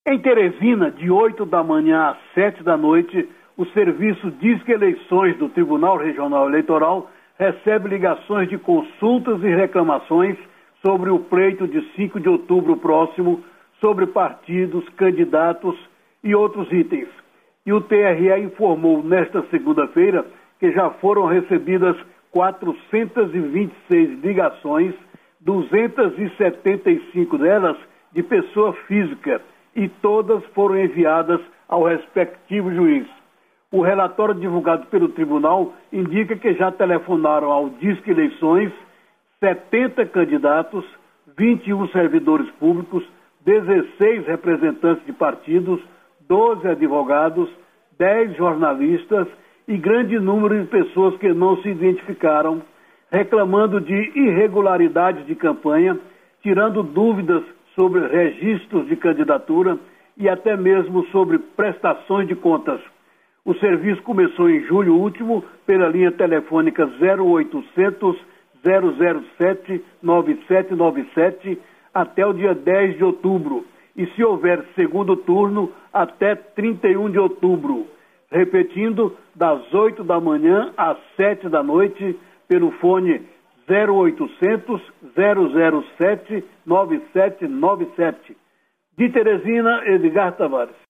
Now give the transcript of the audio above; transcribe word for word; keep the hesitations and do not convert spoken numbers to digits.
Em Teresina, de oito da manhã às sete da noite, o Serviço Disque Eleições do Tribunal Regional Eleitoral recebe ligações de consultas e reclamações sobre o pleito de cinco de outubro próximo, sobre partidos, candidatos e outros itens. E o T R E informou nesta segunda-feira que já foram recebidas quatrocentas e vinte e seis ligações, duzentas e setenta e cinco delas de pessoa física, e todas foram enviadas ao respectivo juiz. O relatório divulgado pelo tribunal indica que já telefonaram ao Disque Eleições setenta candidatos, vinte e um servidores públicos, dezesseis representantes de partidos, doze advogados, dez jornalistas e grande número de pessoas que não se identificaram, reclamando de irregularidades de campanha, tirando dúvidas sobre registros de candidatura e até mesmo sobre prestações de contas. O serviço começou em julho último pela linha telefônica zero oitocentos, zero zero sete, nove sete nove sete até o dia dez de outubro e, se houver segundo turno, até trinta e um de outubro. Repetindo, das oito da manhã às sete da noite, pelo fone zero oitocentos, zero zero sete, nove sete nove sete. De Teresina, Edgar Tavares.